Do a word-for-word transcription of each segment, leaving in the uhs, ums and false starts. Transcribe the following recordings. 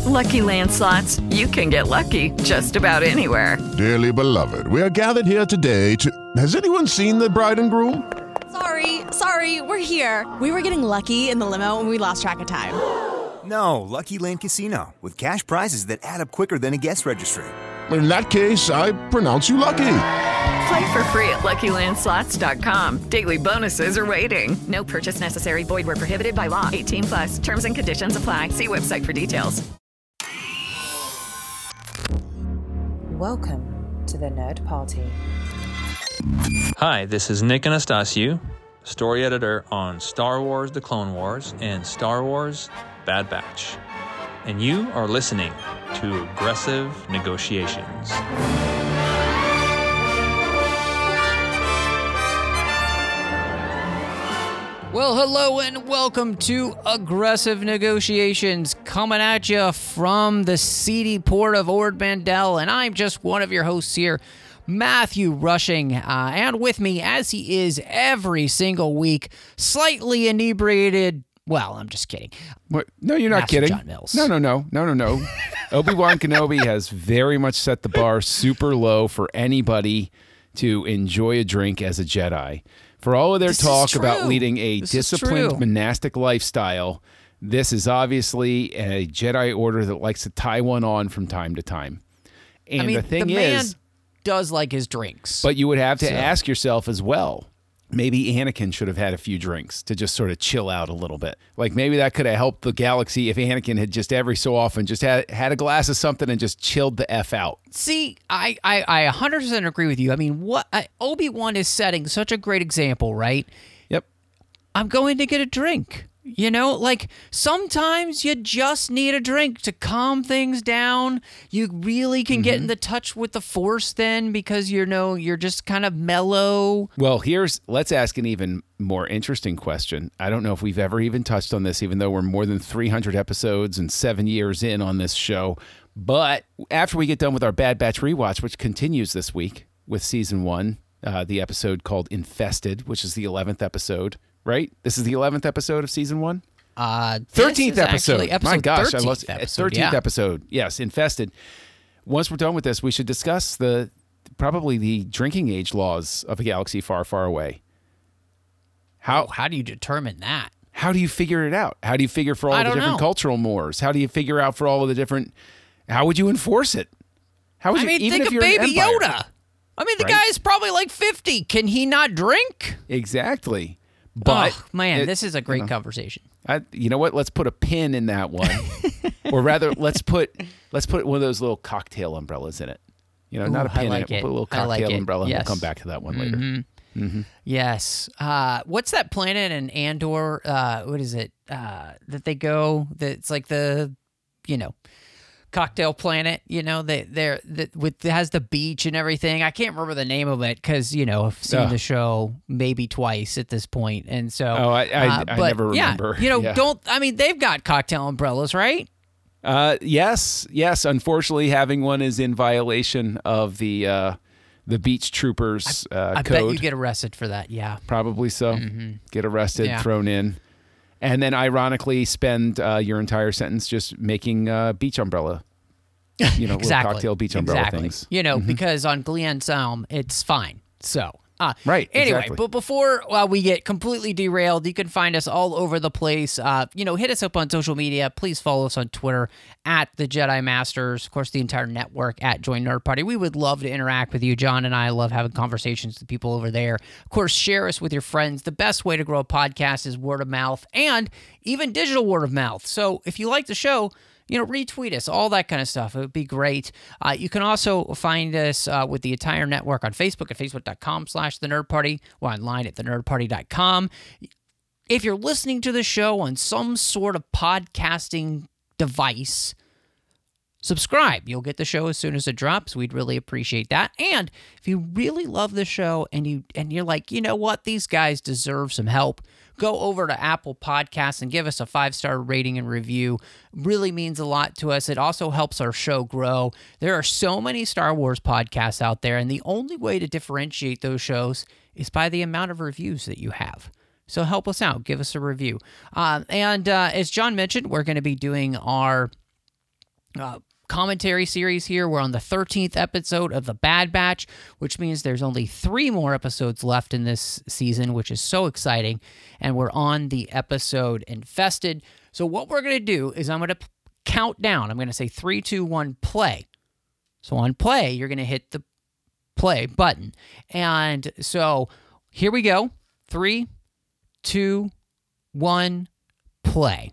Lucky Land Slots, you can get lucky just about anywhere. Dearly beloved, we are gathered here today to... Has anyone seen the bride and groom? Sorry, sorry, we're here. We were getting lucky in the limo and we lost track of time. No, Lucky Land Casino, with cash prizes that add up quicker than a guest registry. In that case, I pronounce you lucky. Play for free at Lucky Land Slots dot com. Daily bonuses are waiting. No purchase necessary. Void where prohibited by law. eighteen plus. Terms and conditions apply. See website for details. Welcome to the Nerd Party. Hi, this is Nick Anastasiou, story editor on Star Wars The Clone Wars and Star Wars Bad Batch. And you are listening to Aggressive Negotiations. Well, hello and welcome to Aggressive Negotiations, coming at you from the seedy port of Ord Mantell, and I'm just one of your hosts here, Matthew Rushing, uh, and with me, as he is every single week, slightly inebriated. Well, I'm just kidding. What? No, you're not Master kidding. John Mills. No, no, no, no, no, no. Obi-Wan Kenobi has very much set the bar super low for anybody to enjoy a drink as a Jedi. For all of their This talk is true. about leading a This is disciplined true. monastic lifestyle, this is obviously a Jedi Order that likes to tie one on from time to time. And I mean, the thing man is, does like his drinks. but you would have to So- ask yourself as well, maybe Anakin should have had a few drinks to just sort of chill out a little bit. Like maybe that could have helped the galaxy if Anakin had just every so often just had, had a glass of something and just chilled the F out. See, I, I, I one hundred percent agree with you. I mean, what I, Obi-Wan is setting such a great example, right? Yep. I'm going to get a drink. You know, like sometimes you just need a drink to calm things down. You really can get in the touch with the Force then because you know you're just kind of mellow. Well, here's, let's ask an even more interesting question. I don't know if we've ever even touched on this, even though we're more than three hundred episodes and seven years in on this show. But after we get done with our Bad Batch rewatch, which continues this week with season one, uh, the episode called Infested, which is the eleventh episode, right? This is the eleventh episode of season one? Uh, thirteenth this is episode. actually episode My gosh, I thirteenth lost episode, thirteenth yeah. episode. Yes, Infested. Once we're done with this, we should discuss the probably the drinking age laws of a galaxy far, far away. How Oh, how do you determine that? how do you figure it out? How do you figure for all I the don't different know. cultural mores? How do you figure out for all of the different? How would you enforce it? How would I you, mean, even think if of you're an Baby empire? Yoda. I mean, the Right. guy's probably like fifty. Can he not drink? Exactly. But oh, man, it- this is a great you know, conversation. I, you know what? Let's put a pin in that one, or rather, let's put let's put one of those little cocktail umbrellas in it. You know, not Ooh, a I pin like in it. We'll it. put a little I like cocktail it. umbrella, and Yes. we'll come back to that one later. Yes. Uh, what's that planet in Andor? Uh, what is it? Uh, that they go? That's like the, you know, cocktail planet. You know, they they're that with has the beach and everything. I can't remember the name of it because you know I've seen Ugh. the show maybe twice at this point, and so Oh, I- I- uh, I but never yeah, remember. You know, Yeah. don't I mean they've got cocktail umbrellas, right? Uh, yes, yes. Unfortunately, having one is in violation of the uh, the beach troopers uh, I code. bet you get arrested for that. Yeah. Probably so. Get arrested, Yeah. thrown in, and then ironically spend uh, your entire sentence just making uh, beach umbrella. You know, little Exactly. cocktail beach umbrella exactly. things. You know, because on Glen Salm, it's fine. So, uh, Right, Anyway, exactly. but before uh, we get completely derailed, you can find us all over the place. Uh, you know, hit us up on social media. Please follow us on Twitter at the Jedi Masters. Of course, the entire network at Join Nerd Party. We would love to interact with you. John and I love having conversations with people over there. Of course, share us with your friends. The best way to grow a podcast is word of mouth and even digital word of mouth. So if you like the show, you know, retweet us, all that kind of stuff. It would be great. Uh, you can also find us uh, with the entire network on Facebook at facebook.com slash the nerd party or online at the nerd party dot com. If you're listening to the show on some sort of podcasting device, subscribe. You'll get the show as soon as it drops. We'd really appreciate that. And if you really love the show and you and you're like, you know what, these guys deserve some help, go over to Apple Podcasts and give us a five-star rating and review. Really means a lot to us. It also helps our show grow. There are so many Star Wars podcasts out there, and the only way to differentiate those shows is by the amount of reviews that you have. So help us out. Give us a review. Um, and uh, as John mentioned, we're going to be doing our uh, commentary series here. We're on the thirteenth episode of The Bad Batch, which means there's only three more episodes left in this season, which is so exciting. And we're on the episode Infested. So what we're going to do is I'm going to count down. I'm going to say three, two, one, play. So on play, you're going to hit the play button. And so here we go. Three, two, one, play.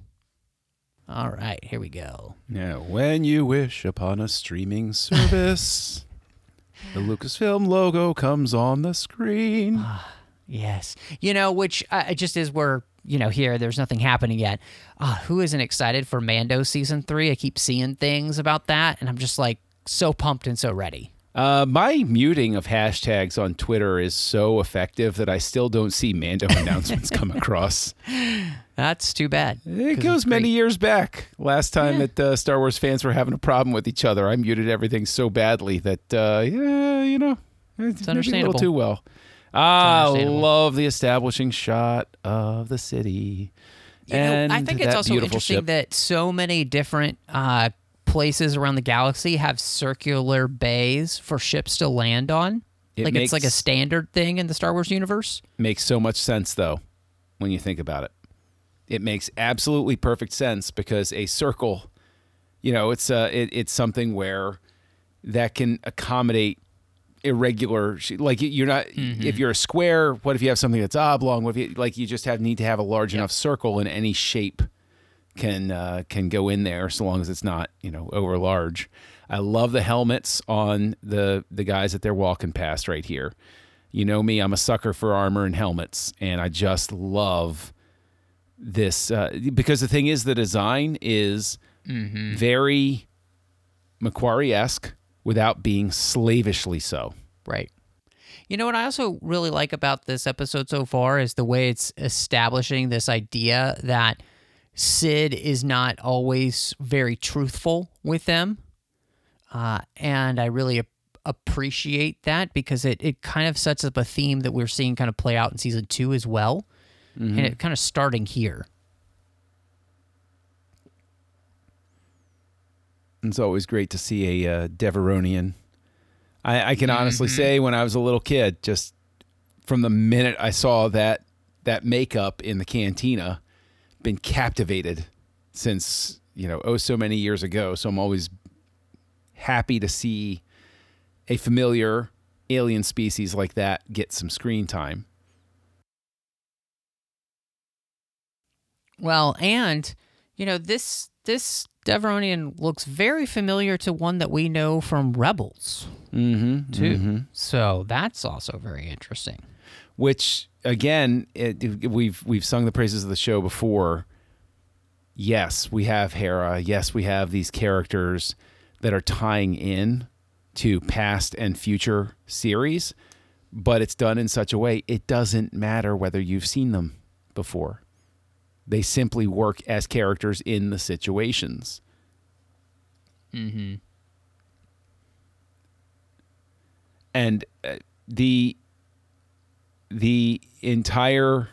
All right, here we go. Now, when you wish upon a streaming service, the Lucasfilm logo comes on the screen. Yes. You know, which uh, just as we're, you know, here, there's nothing happening yet. Uh, who isn't excited for Mando Season three? I keep seeing things about that, and I'm just like so pumped and so ready. Uh, my muting of hashtags on Twitter is so effective that I still don't see Mando announcements come across. That's too bad. It goes many years back. Last time Yeah. that uh, Star Wars fans were having a problem with each other, I muted everything so badly that, uh, yeah, you know, it's, It's maybe a understandable. little too well. I understandable. love the establishing shot of the city. You know, and I think it's that also beautiful interesting ship. that so many different uh, places around the galaxy have circular bays for ships to land on. It like it's like a makes- standard thing in the Star Wars universe. Makes so much sense, though, when you think about it. It makes absolutely perfect sense because a circle, you know, it's uh, it, it's something where that can accommodate irregular, sh- like you're not, if you're a square, what if you have something that's oblong? What if you, like you just have need to have a large enough circle and any shape can uh, can go in there so long as it's not, you know, over large. I love the helmets on the the guys that they're walking past right here. You know me, I'm a sucker for armor and helmets, and I just love this uh, because the thing is, the design is very Macquarie-esque without being slavishly so. Right. You know what I also really like about this episode so far is the way it's establishing this idea that Sid is not always very truthful with them. Uh, and I really ap- appreciate that because it, it kind of sets up a theme that we're seeing kind of play out in season two as well. And it kind of starting here. It's always great to see a uh, Deveronian. I, I can honestly say when I was a little kid, just from the minute I saw that that makeup in the cantina, been captivated since, you know, oh so many years ago. So I'm always happy to see a familiar alien species like that get some screen time. Well, and, you know, this this Deveronian looks very familiar to one that we know from Rebels, Mm-hmm. too. So that's also very interesting. Which again, it, we've we've sung the praises of the show before. Yes, we have Hera. Yes, we have these characters that are tying in to past and future series, but it's done in such a way it doesn't matter whether you've seen them before. They simply work as characters in the situations. Mm-hmm. And uh, the the entire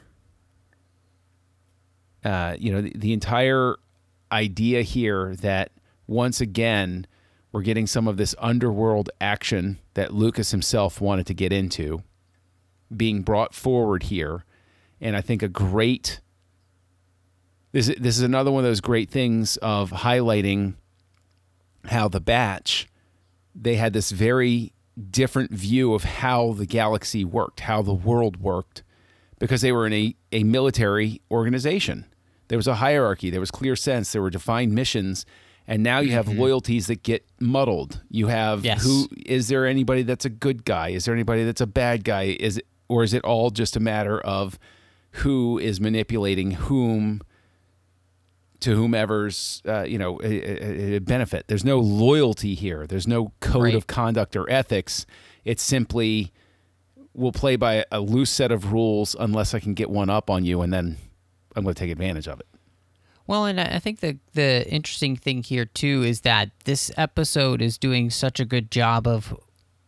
uh, you know the, the entire idea here that once again we're getting some of this underworld action that Lucas himself wanted to get into being brought forward here, and I think a great this this is another one of those great things of highlighting how the Batch, they had this very different view of how the galaxy worked, how the world worked, because they were in a, a military organization. There was a hierarchy, there was clear sense, there were defined missions, and now you have mm-hmm. loyalties that get muddled. You have yes. who is there anybody that's a good guy? Is there anybody that's a bad guy? Is it, or is it all just a matter of who is manipulating whom to whomever's uh, you know a, a, a benefit? There's no loyalty here. There's no code right. of conduct or ethics. It's simply we'll play by a loose set of rules unless I can get one up on you, and then I'm going to take advantage of it. Well, and I think the the interesting thing here too is that this episode is doing such a good job of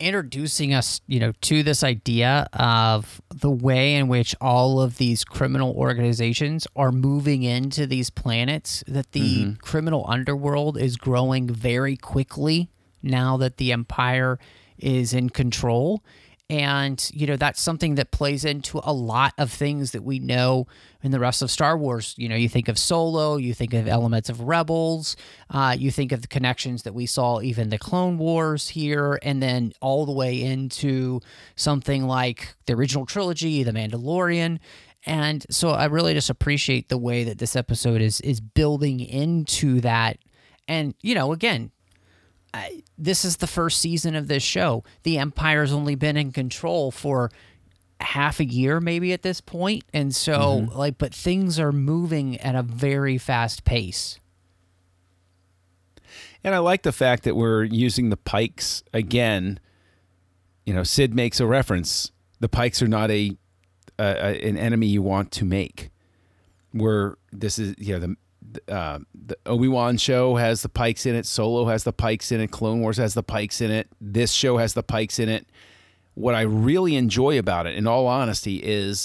introducing us, you know, to this idea of the way in which all of these criminal organizations are moving into these planets, that the mm-hmm. criminal underworld is growing very quickly now that the Empire is in control. And, you know, that's something that plays into a lot of things that we know in the rest of Star Wars. You know, you think of Solo, you think of elements of Rebels, uh, you think of the connections that we saw even the Clone Wars here, and then all the way into something like the original trilogy, The Mandalorian. And so I really just appreciate the way that this episode is is building into that. And, you know, again, I, this is the first season of this show. The Empire's only been in control for half a year maybe at this point. And so, mm-hmm. like, but things are moving at a very fast pace. And I like the fact that we're using the Pikes again. You know, Sid makes a reference. The Pikes are not a, a, a an enemy you want to make. We're, this is, you know, the, Uh, the Obi-Wan show has the Pikes in it. Solo has the Pikes in it. Clone Wars has the Pikes in it. This show has the Pikes in it. What I really enjoy about it, in all honesty, is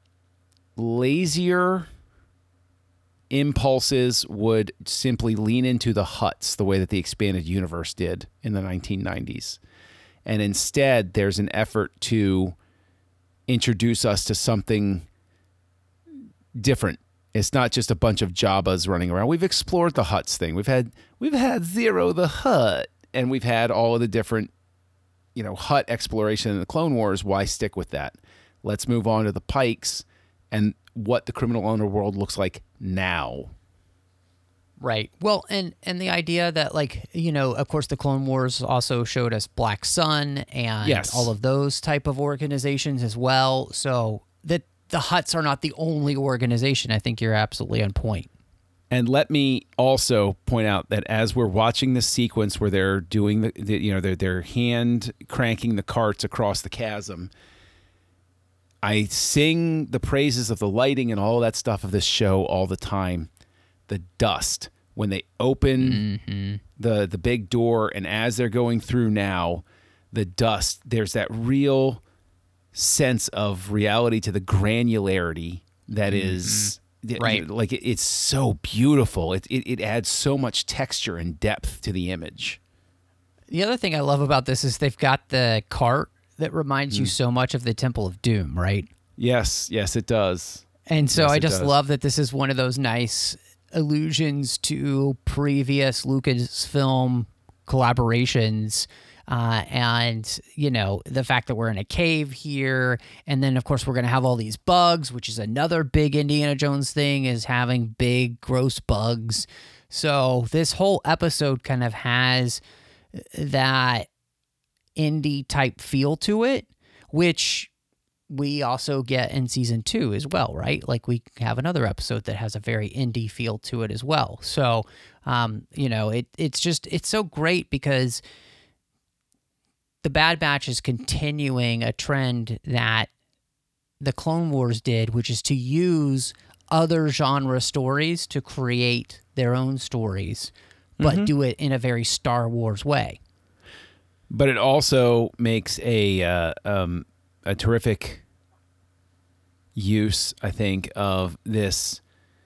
lazier impulses would simply lean into the Hutts the way that the expanded universe did in the nineteen nineties. And instead, there's an effort to introduce us to something different. It's not just a bunch of Jabbas running around. We've explored the Hutts thing. We've had we've had Zero the Hutt, and we've had all of the different, you know, Hutt exploration in the Clone Wars. Why stick with that? Let's move on to the Pikes and what the criminal underworld looks like now. Right. Well, and and the idea that, like, you know, of course, the Clone Wars also showed us Black Sun and yes. all of those type of organizations as well. So that the Hutts are not the only organization. I think you're absolutely on point. And let me also point out that as we're watching this sequence where they're doing the, the you know, they're, they're hand cranking the carts across the chasm, I sing the praises of the lighting and all that stuff of this show all the time. The dust, when they open mm-hmm. the, the big door, and as they're going through now, the dust, there's that real sense of reality to the granularity that mm-hmm. is right. Like it, it's so beautiful. It, it it adds so much texture and depth to the image. The other thing I love about this is they've got the cart that reminds mm. you so much of the Temple of Doom, right? Yes, yes, it does. And so yes, I just does. love that this is one of those nice allusions to previous Lucasfilm collaborations. Uh, and, you know, the fact that we're in a cave here. And then, of course, we're going to have all these bugs, which is another big Indiana Jones thing, is having big, gross bugs. So this whole episode kind of has that indie type feel to it, which we also get in season two as well, right? Like we have another episode that has a very indie feel to it as well. So, um, you know, it it's just, it's so great because the Bad Batch is continuing a trend that the Clone Wars did, which is to use other genre stories to create their own stories, but mm-hmm. do it in a very Star Wars way. But it also makes a uh, um, a terrific use, I think, of this.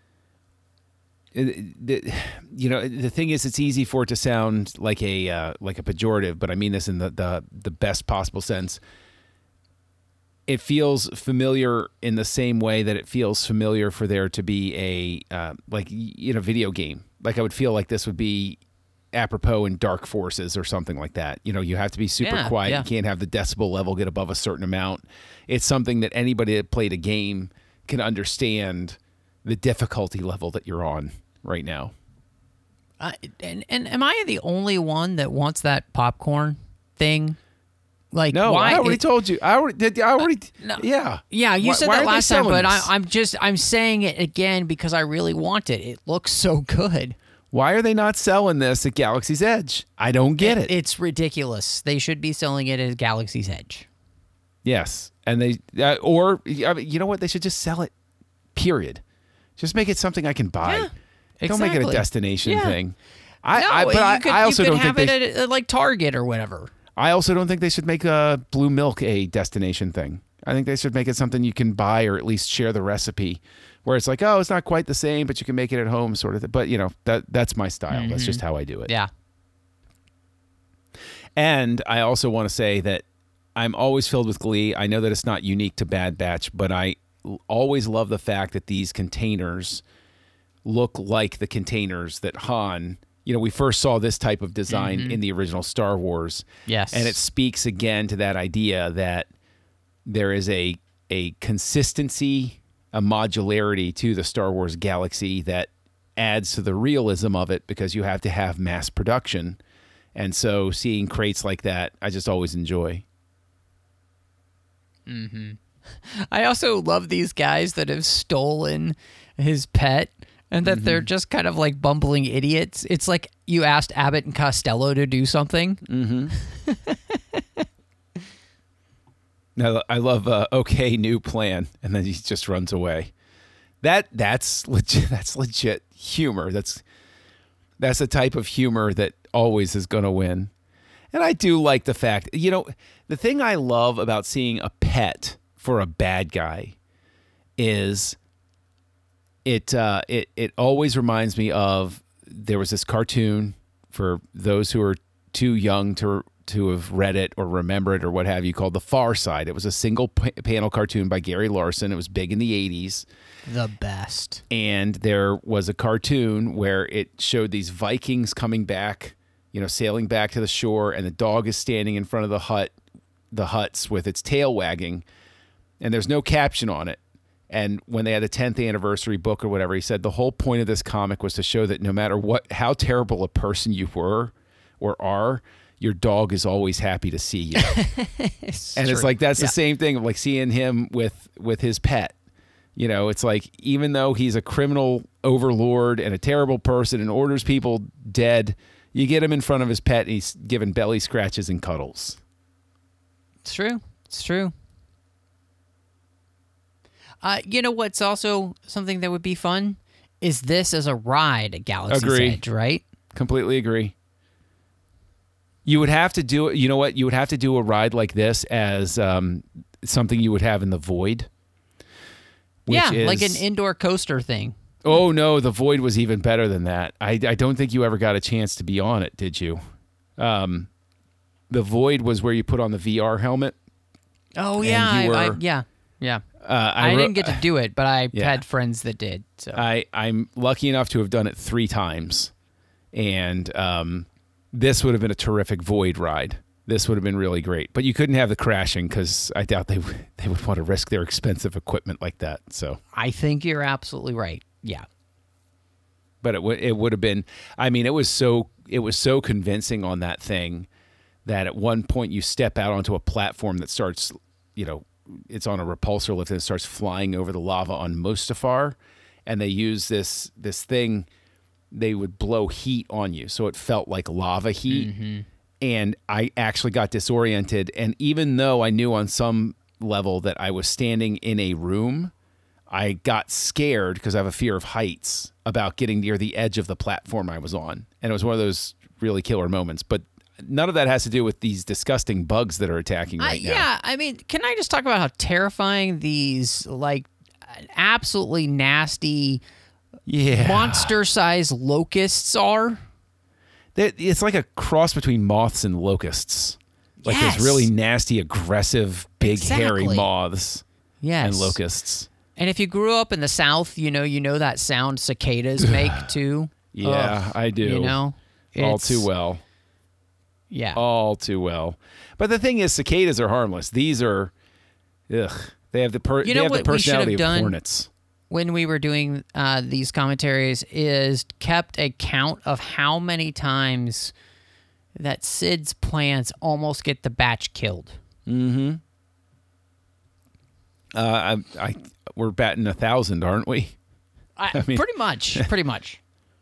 The, you know, the thing is, it's easy for it to sound like a uh, like a pejorative, but I mean this in the, the the best possible sense. It feels familiar in the same way that it feels familiar for there to be a uh, like in a video game. Like I would feel like this would be apropos in Dark Forces or something like that. You know, you have to be super yeah, quiet. Yeah. You can't have the decibel level get above a certain amount. It's something that anybody that played a game can understand the difficulty level that you're on right now. Uh, and, and am I the only one that wants that popcorn thing? Like, no, why? I already it, told you. I already did. I already. Uh, no. Yeah. Yeah, you why, said why that last time, but I, this? I'm just I'm saying it again because I really want it. It looks so good. Why are they not selling this at Galaxy's Edge? I don't get it. it. It's ridiculous. They should be selling it at Galaxy's Edge. Yes, and they uh, or I mean, you know what? They should just sell it. Period. Just make it something I can buy. Yeah, exactly. Don't make it a destination yeah. thing. I, no, I but you I, could, I also you could don't have think it they, at, at like Target or whatever. I also don't think they should make uh, blue milk a destination thing. I think they should make it something you can buy or at least share the recipe, where it's like, oh, it's not quite the same, but you can make it at home, sort of thing. But, you know, that that's my style. Mm-hmm. That's just how I do it. Yeah. And I also want to say that I'm always filled with glee. I know that it's not unique to Bad Batch, but I always love the fact that these containers look like the containers that Han, you know, we first saw this type of design mm-hmm. in the original Star Wars. Yes. And it speaks again to that idea that there is a a consistency, a modularity to the Star Wars galaxy that adds to the realism of it, because you have to have mass production. And so seeing crates like that, I just always enjoy. Mm-hmm. I also love these guys that have stolen his pet and that mm-hmm. they're just kind of like bumbling idiots. It's like you asked Abbott and Costello to do something. Mm-hmm. Now, I love uh, okay, new plan, and then he just runs away. That that's legit. That's legit humor. That's that's the type of humor that always is going to win. And I do like the fact, you know, the thing I love about seeing a pet for a bad guy is it uh, it it always reminds me of, there was this cartoon, for those who are too young to to have read it or remember it or what have you, called The Far Side. It was a single pa- panel cartoon by Gary Larson. It was big in the eighties. The best. And there was a cartoon where it showed these Vikings coming back, you know, sailing back to the shore, and the dog is standing in front of the hut, the huts with its tail wagging, and there's no caption on it. And when they had the tenth anniversary book or whatever, he said the whole point of this comic was to show that no matter what, how terrible a person you were or are, your dog is always happy to see you. It's and true. it's like, that's Yeah. the same thing of like seeing him with, with his pet. You know, it's like, even though he's a criminal overlord and a terrible person and orders people dead, you get him in front of his pet and he's giving belly scratches and cuddles. It's true. It's true. Uh, you know what's also something that would be fun is this as a ride at Galaxy's Agree. Edge, right? Completely agree. You would have to do it. You know what? You would have to do a ride like this as um, something you would have in the Void. which Yeah, is, like an indoor coaster thing. Oh, no, the Void was even better than that. I, I don't think you ever got a chance to be on it, did you? Um, the Void was where you put on the V R helmet. Oh, yeah. you I, were- I, yeah. Yeah. Uh, I, I, wrote- didn't get to do it, but I Yeah. had friends that did. So I, I'm lucky enough to have done it three times. And um, this would have been a terrific Void ride. This would have been really great. But you couldn't have the crashing because I doubt they, w- they would want to risk their expensive equipment like that. So, I think you're absolutely right. Yeah. But it would it would have been. I mean, it was so it was so convincing on that thing that at one point you step out onto a platform that starts, you know, it's on a repulsor lift and it starts flying over the lava on Mustafar, and they use this this thing. They would blow heat on you, so it felt like lava heat. Mm-hmm. And I actually got disoriented. And even though I knew on some level that I was standing in a room, I got scared because I have a fear of heights about getting near the edge of the platform I was on. And it was one of those really killer moments. But none of that has to do with these disgusting bugs that are attacking right I, now. Yeah, I mean, can I just talk about how terrifying these, like, absolutely nasty, Yeah. monster-sized locusts are? They- It's like a cross between moths and locusts. Like Yes. those really nasty, aggressive, big, hairy Exactly. moths Yes. and locusts. And if you grew up in the South, you know, you know that sound cicadas make too. Yeah, Ugh, I do. You know, all It's- too well. Yeah. All too well. But the thing is, cicadas are harmless. These are, ugh. They have the per- You they know have the what we should have personality of done? hornets. When we were doing uh, these commentaries, is kept a count of how many times that Sid's plans almost get the batch killed. Mm-hmm. Uh, I, I, we're batting a thousand, aren't we? I, mean- pretty much. Pretty much.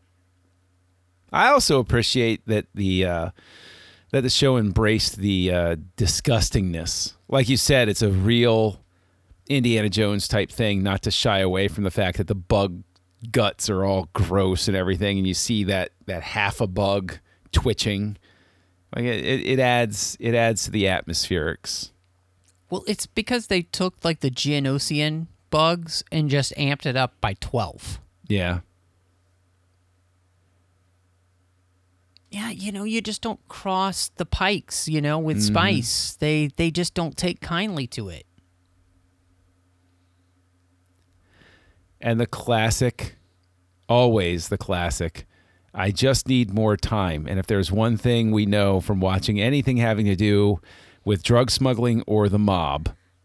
I also appreciate that the uh, that the show embraced the uh, disgustingness. Like you said, it's a real Indiana Jones type thing, not to shy away from the fact that the bug guts are all gross and everything, and you see that that half a bug twitching Like it, it, it adds it adds to the atmospherics. Well, it's because they took like the Geonosian bugs and just amped it up by twelve. Yeah. Yeah, you know, you just don't cross the pikes, you know, with Mm-hmm. spice. They they just don't take kindly to it. And the classic, always the classic, I just need more time. And if there's one thing we know from watching anything having to do with drug smuggling or the mob,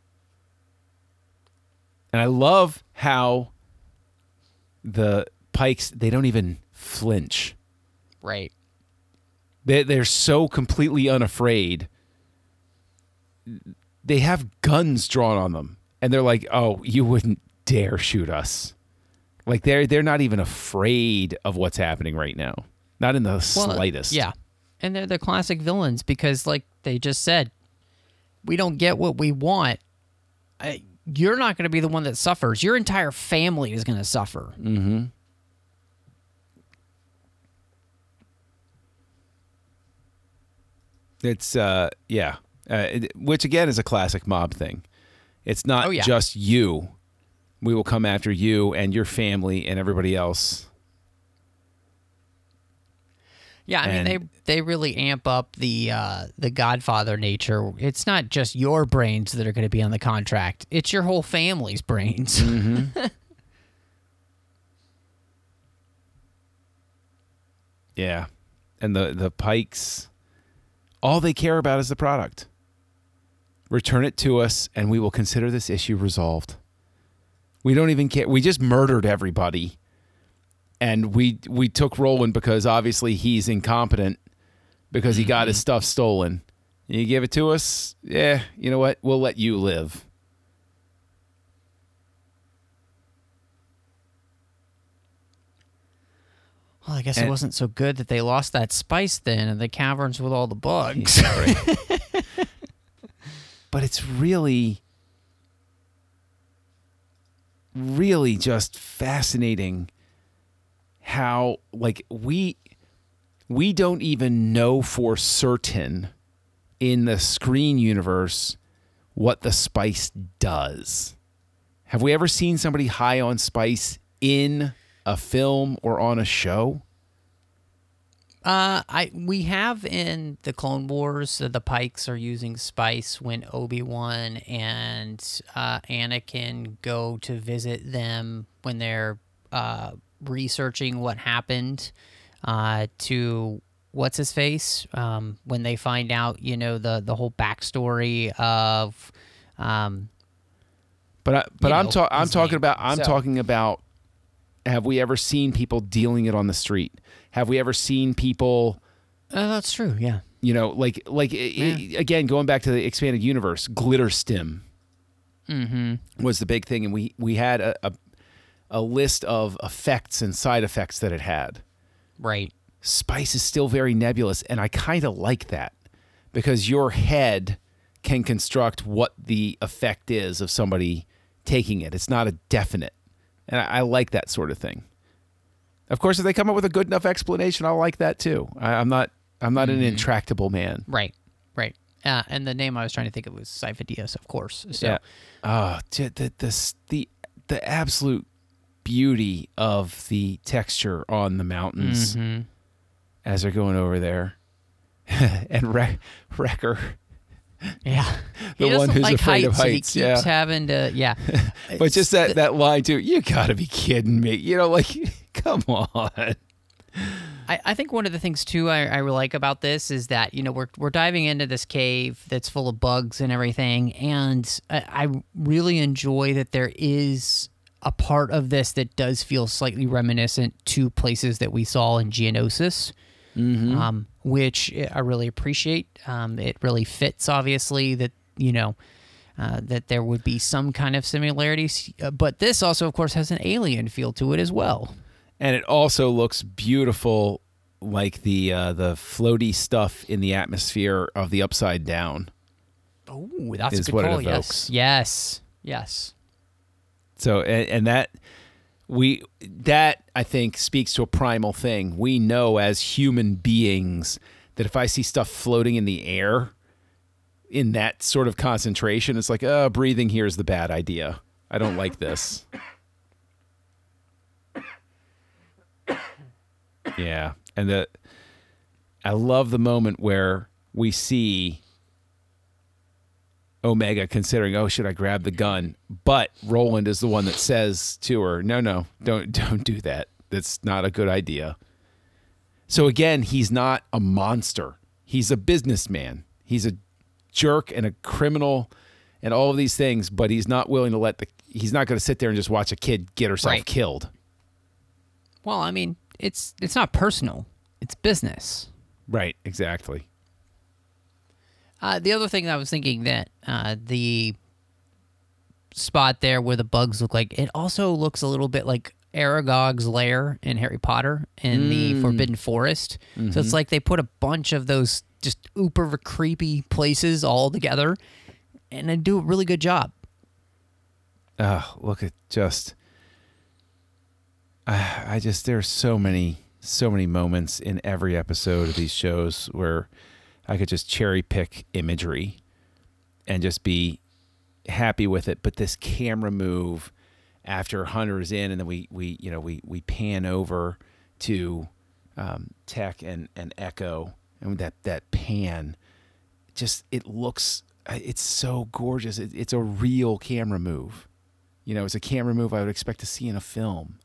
and I love how the Pikes, they don't even flinch. Right. They, they're so completely unafraid. They have guns drawn on them. And they're like, oh, you wouldn't dare shoot us. Like they're they're not even afraid of what's happening right now. Not in the Well, slightest. Yeah. And they're the classic villains because, like they just said, we don't get what we want. I, you're not going to be the one that suffers. Your entire family is going to suffer. Mm-hmm. It's, uh, yeah. Uh, it, which, again, is a classic mob thing. It's not Oh, yeah. just you. We will come after you and your family and everybody else. Yeah, I And- mean they they really amp up the uh, the Godfather nature. It's not just your brains that are going to be on the contract; it's your whole family's brains. Mm-hmm. Yeah, and the the Pikes, all they care about is the product. Return it to us, and we will consider this issue resolved. We don't even care. We just murdered everybody. And we we took Roland because obviously he's incompetent because he got his stuff stolen. You give it to us, yeah, you know what? We'll let you live. Well, I guess And- it wasn't so good that they lost that spice then in the caverns with all the bugs. Yeah, right. But it's really, really just fascinating how, like, we we don't even know for certain in the screen universe what the spice does. Have we ever seen somebody high on spice in a film or on a show? Uh, I we have in the Clone Wars, uh, the Pikes are using spice when Obi-Wan and uh, Anakin go to visit them when they're uh, researching what happened uh, to what's his face um, when they find out, you know, the the whole backstory of. Um, But I, but You I'm know, ta- I'm his talking name. about I'm So- talking about. Have we ever seen people dealing it on the street? Have we ever seen people, uh, that's true. Yeah. you know, like like i- i- again going back to the expanded universe, glitter stim Mm-hmm. was the big thing, and we we had a, a a list of effects and side effects that it had. Right. Spice is still very nebulous, and I kind of like that because your head can construct what the effect is of somebody taking it. It's not a definite. And I, I like that sort of thing. Of course, if they come up with a good enough explanation, I'll like that too. I, I'm not I'm not an intractable man. Right. Right. Uh, and the name I was trying to think of was Sifo-Dyas, of course. So, Yeah. Oh, the, the the the the absolute beauty of the texture on the mountains Mm-hmm. as they're going over there, and Wre- Wrecker. Yeah. The He doesn't one who's like afraid of heights, so heights, He keeps yeah. having to, yeah. But just that, that line too, you gotta be kidding me. You know, like, come on. I, I think one of the things too I, I really like about this is that, you know, we're we're diving into this cave that's full of bugs and everything, and I, I really enjoy that there is a part of this that does feel slightly reminiscent to places that we saw in Geonosis. Um, which I really appreciate. Um, it really fits, obviously, that, you know, uh, that there would be some kind of similarities. Uh, but this also, of course, has an alien feel to it as well. And it also looks beautiful, like the uh, the floaty stuff in the atmosphere of the Upside Down. Oh, that's Is a good what it call. evokes. Yes. Yes. Yes. So, and, and that we that I think speaks to a primal thing. We know as human beings that if I see stuff floating in the air in that sort of concentration, it's like, oh, breathing here is the bad idea. I don't like this. Yeah. And the, I love the moment where we see Omega considering, oh, should I grab the gun? But Roland is the one that says to her, no, no, don't, don't do that. That's not a good idea. So again, he's not a monster. He's a businessman. He's a jerk and a criminal and all of these things, but he's not willing to let the, he's not going to sit there and just watch a kid get herself Right. killed. Well, I mean, it's it's not personal. It's business. Right, exactly. Uh, the other thing that I was thinking that uh, the spot there where the bugs look like, it also looks a little bit like Aragog's lair in Harry Potter in the Forbidden Forest. Mm-hmm. So it's like they put a bunch of those just uber creepy places all together, and they do a really good job. Oh, look at just, uh, I just, there's so many, so many moments in every episode of these shows where I could just cherry pick imagery and just be happy with it. But this camera move after Hunter's in, and then we, we you know, we, we pan over to um, Tech and, and Echo, and that, that pan, just, it looks, it's so gorgeous. It, it's a real camera move. You know, it's a camera move I would expect to see in a film.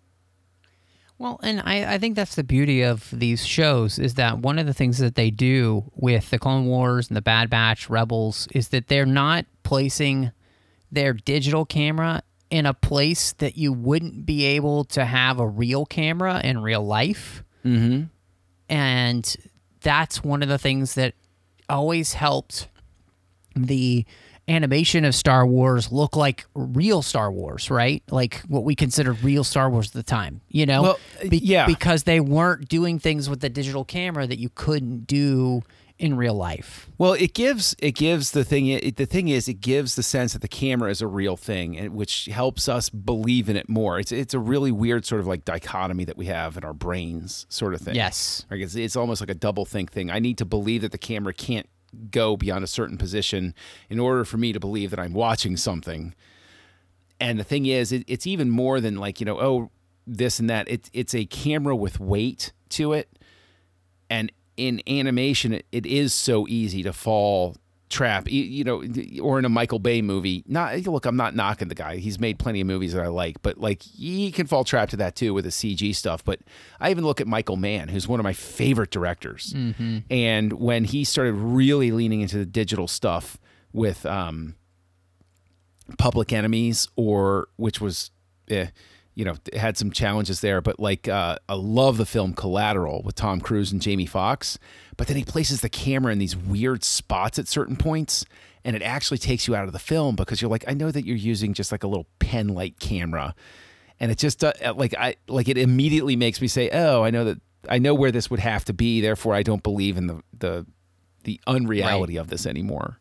Well, and I, I think that's the beauty of these shows is that one of the things that they do with the Clone Wars and the Bad Batch Rebels is that they're not placing their digital camera in a place that you wouldn't be able to have a real camera in real life. Mm-hmm. And that's one of the things that always helped the animation of Star Wars look like real Star Wars, right? Like what we considered real Star Wars at the time, you know? Well, Be- yeah. Because they weren't doing things with the digital camera that you couldn't do in real life. Well, it gives it gives the thing it, the thing is it gives the sense that the camera is a real thing, and which helps us believe in it more. It's it's a really weird sort of like dichotomy that we have in our brains, sort of thing. Yes. Like it's, it's almost like a double think thing. I need to believe that the camera can't go beyond a certain position in order for me to believe that I'm watching something. And the thing is, it, it's even more than like, you know, oh, this and that. It's it's a camera with weight to it, and in animation, it, it is so easy to fall trap, you, you know, or in a Michael Bay movie. Not look, I'm not knocking the guy. He's made plenty of movies that I like, but like he can fall trap to that too with the C G stuff. But I even look at Michael Mann, who's one of my favorite directors. Mm-hmm. And when he started really leaning into the digital stuff with um, Public Enemies, or which was, eh, you know, had some challenges there, but like uh, I love the film Collateral with Tom Cruise and Jamie Foxx. But then he places the camera in these weird spots at certain points, and it actually takes you out of the film because you're like, I know that you're using just like a little pen light camera, and it just uh, like I like it immediately makes me say, oh, I know that I know where this would have to be. Therefore, I don't believe in the the the unreality Right. of this anymore.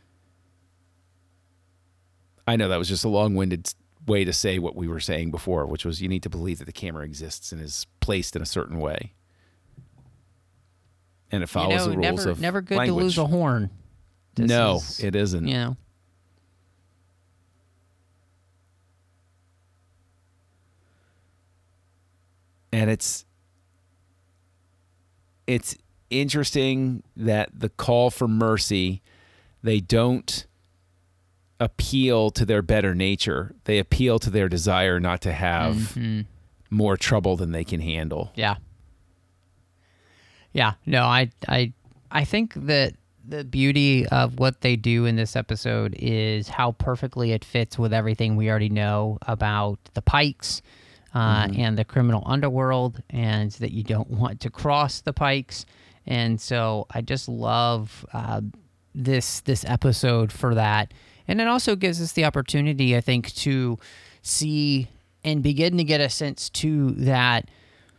I know that was just a long-winded way to say what we were saying before, which was you need to believe that the camera exists and is placed in a certain way. And it follows you know, the rules never, of never good language. to lose a horn. This no, is, it isn't. You know. And it's it's interesting that the call for mercy, they don't appeal to their better nature. They appeal to their desire not to have Mm-hmm. more trouble than they can handle. Yeah. Yeah. No, I, I, I think that the beauty of what they do in this episode is how perfectly it fits with everything we already know about the Pikes uh, Mm-hmm. and the criminal underworld, and that you don't want to cross the Pikes. And so I just love uh, this this episode for that. And it also gives us the opportunity, I think, to see and begin to get a sense, too, that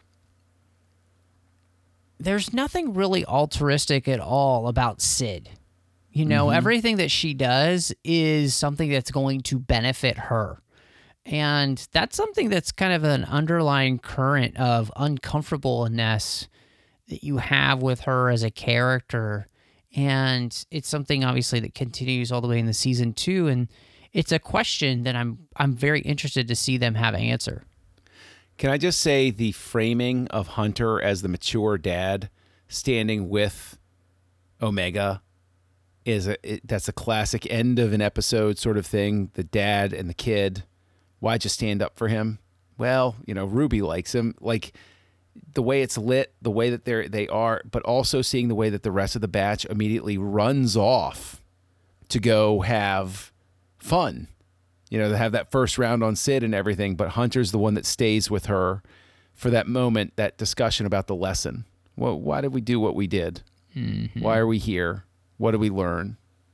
there's nothing really altruistic at all about Sid. You know, Mm-hmm. everything that she does is something that's going to benefit her. And that's something that's kind of an underlying current of uncomfortableness that you have with her as a character. And it's something obviously that continues all the way in the season two. And it's a question that I'm I'm very interested to see them have an answer. Can I just say the framing of Hunter as the mature dad standing with Omega is a it, that's a classic end of an episode sort of thing. The dad and the kid. Why'd you stand up for him? Well, you know, Ruby likes him. Like the way it's lit, the way that they're they are, but also seeing the way that the rest of the batch immediately runs off to go have fun. You know, they have that first round on Sid and everything, but Hunter's the one that stays with her for that moment, that discussion about the lesson. Well, why did we do what we did? Mm-hmm. Why are we here? What did we learn?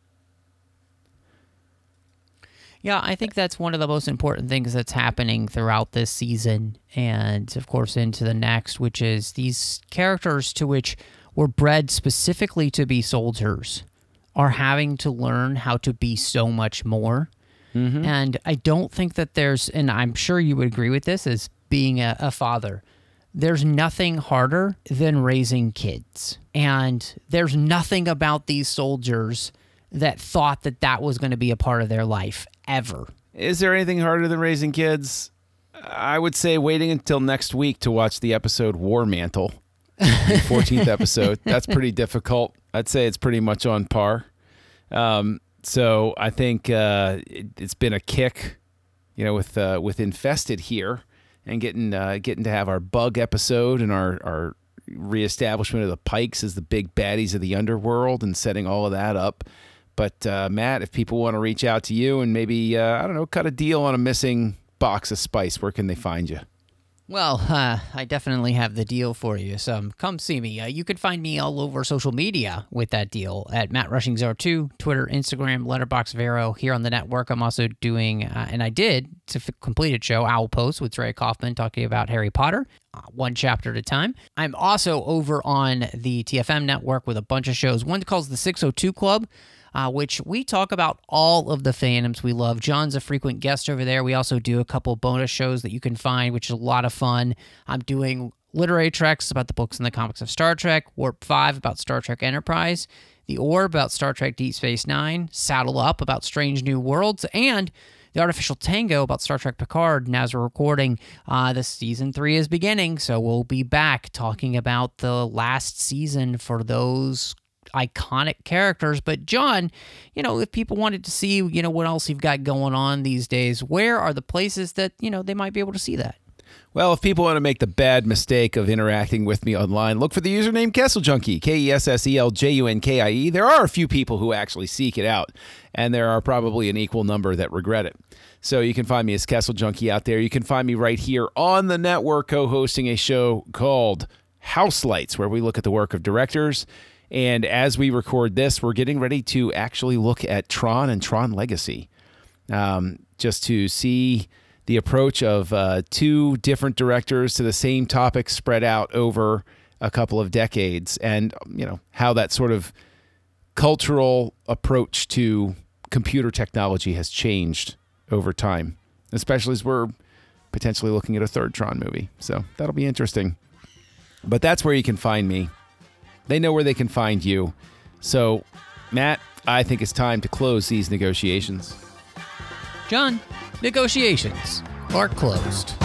Yeah, I think that's one of the most important things that's happening throughout this season and, of course, into the next, which is these characters to which were bred specifically to be soldiers are having to learn how to be so much more. Mm-hmm. And I don't think that there's, and I'm sure you would agree with this, as being a, a father, there's nothing harder than raising kids. And there's nothing about these soldiers that thought that that was going to be a part of their life ever. Is there anything harder than raising kids? I would say waiting until next week to watch the episode War Mantle, the fourteenth episode. That's pretty difficult. I'd say it's pretty much on par. Um, so I think uh, it, it's been a kick, you know, with uh, with Infested here and getting uh, getting to have our bug episode and our our reestablishment of the Pikes as the big baddies of the underworld and setting all of that up. But uh, Matt, if people want to reach out to you and maybe, uh, I don't know, cut a deal on a missing box of spice, where can they find you? Well, uh, I definitely have the deal for you, so um, come see me. Uh, you can find me all over social media with that deal at Matt Rushing zero two, Twitter, Instagram, Letterboxd, Vero. Here on the network, I'm also doing, uh, and I did, to f- complete a show, Owl Post with Trey Kaufman, talking about Harry Potter, uh, one chapter at a time. I'm also over on the T F M network with a bunch of shows. One called the six oh two Club, Uh, which we talk about all of the fandoms we love. John's a frequent guest over there. We also do a couple bonus shows that you can find, which is a lot of fun. I'm doing Literary Treks about the books and the comics of Star Trek, Warp five about Star Trek Enterprise, The Orb about Star Trek Deep Space Nine, Saddle Up about Strange New Worlds, and The Artificial Tango about Star Trek Picard. And as we're recording, uh, the season three is beginning, so we'll be back talking about the last season for those iconic characters. But John, you know, if people wanted to see, you know, what else you've got going on these days, where are the places that, you know, they might be able to see that? Well, if people want to make the bad mistake of interacting with me online, look for the username Kessel Junkie, K E S S E L J U N K I E. There are a few people who actually seek it out, and there are probably an equal number that regret it. So you can find me as Kessel Junkie out there. You can find me right here on the network co-hosting a show called House Lights, where we look at the work of directors. And as we record this, we're getting ready to actually look at Tron and Tron Legacy, um, just to see the approach of uh, two different directors to the same topic spread out over a couple of decades, and you know how that sort of cultural approach to computer technology has changed over time, especially as we're potentially looking at a third Tron movie. So that'll be interesting. But that's where you can find me. They know where they can find you. So, Matt, I think it's time to close these negotiations. John, negotiations are closed.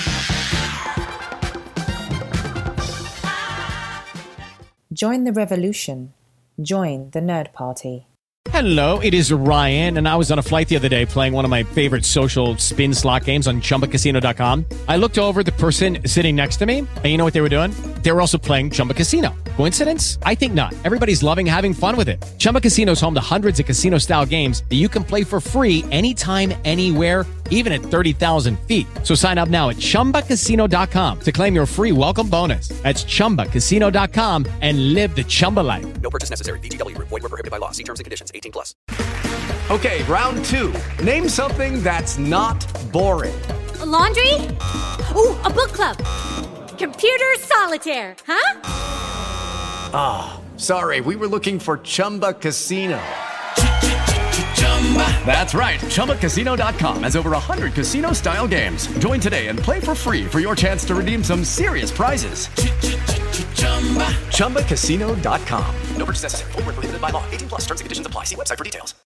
Join the revolution. Join the Nerd Party. Hello, it is Ryan, and I was on a flight the other day playing one of my favorite social spin slot games on Chumba Casino dot com. I looked over at the person sitting next to me, and you know what they were doing? They were also playing Chumba Casino. Coincidence? I think not. Everybody's loving having fun with it. Chumba Casino is home to hundreds of casino-style games that you can play for free anytime, anywhere, even at thirty thousand feet. So sign up now at Chumba Casino dot com to claim your free welcome bonus. That's Chumba Casino dot com and live the Chumba life. No purchase necessary. V G W. Void where prohibited by law. See terms and conditions. eighteen plus. Okay, round two. Name something that's not boring. A laundry? Ooh, a book club. Computer solitaire, huh? Ah, oh, sorry. We were looking for Chumba Casino. That's right. Chumba Casino dot com has over one hundred casino-style games. Join today and play for free for your chance to redeem some serious prizes. Chumba Casino dot com. No purchase necessary. Void where prohibited by law. eighteen plus terms and conditions apply. See website for details.